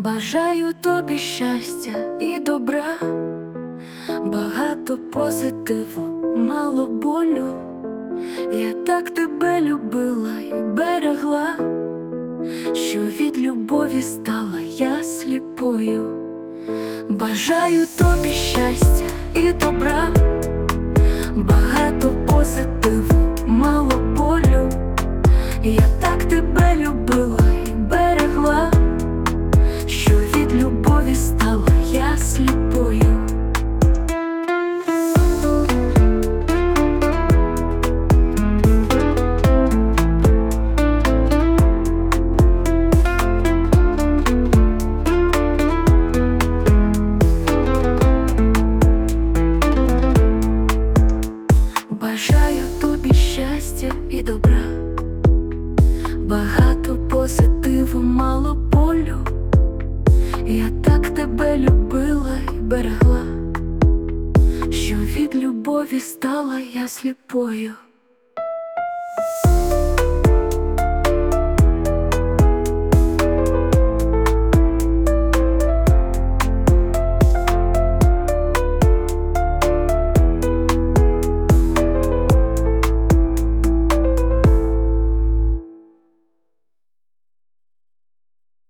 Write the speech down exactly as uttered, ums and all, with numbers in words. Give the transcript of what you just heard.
Бажаю тобі щастя і добра, багато позитиву, мало болю. Я так тебе любила і берегла, що від любові стала я сліпою. Бажаю тобі щастя і добра, багато позитиву, мало болю. Я так тебе любила і берегла, що від любові стала я сліпою. Бажаю тобі щастя і добра, багато позитиву, мало болю. Я так тебе любила і берегла, що від любові стала я сліпою.